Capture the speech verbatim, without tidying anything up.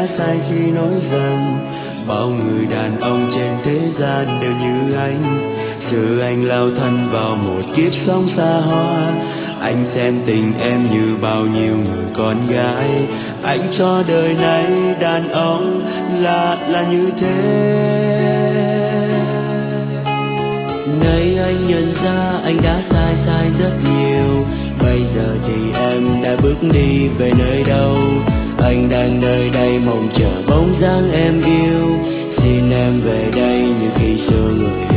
sai khi nói rằng bao người đàn ông trên thế gian đều như anh. Giờ anh lao thân vào một kiếp sống xa hoa, anh xem tình em như bao nhiêu người con gái. Anh cho đời này đàn ông là là như thế. Nay anh nhận ra anh đã sai sai rất nhiều. Bây giờ thì em đã bước đi về nơi đâu? Anh đang nơi đây mong chờ bóng dáng em yêu. Xin em về đây như khi xưa người